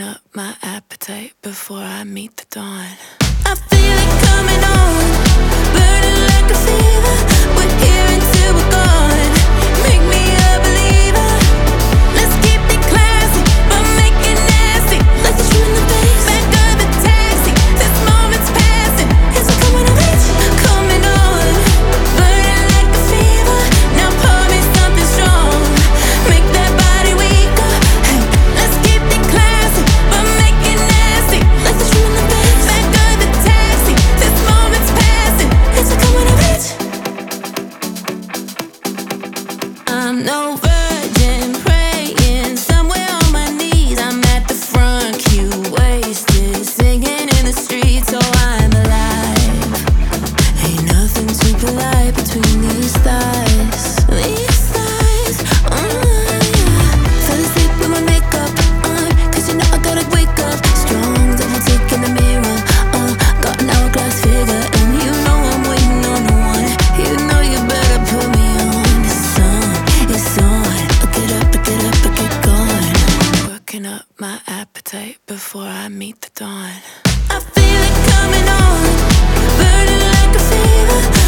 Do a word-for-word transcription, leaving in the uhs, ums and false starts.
up my appetite before I meet the dawn. I feel it coming on, burning like a fever. We're here until we're gone. Make me a believer. Let's keep it classy, but make it nasty. Like it's you in the face. Back of the taxi, this moment's passing. Is it coming of age? Coming on, burning like a fever. Now pour me something strong. Make that body weaker. Hey, let's keep it classy, but make it nasty. Like it's you in the face. Back of the taxi, this moment's passing. Is it coming of age? I'm no virgin, praying somewhere on my knees. I'm at the front, you wasted, singing in the streets. So I'm alive. Ain't nothing too polite between these thighs. These thighs, uh, yeah. Fell asleep with my makeup on, cause you know I gotta wake up strong. Double take in the mirror, uh, got an hourglass figure. And you know I'm waiting on the one. You know you better put me on. The sun is on. I get up, I get up, I get going. Working up my appetite before I meet the dawn. I feel it coming on, burning like a fever.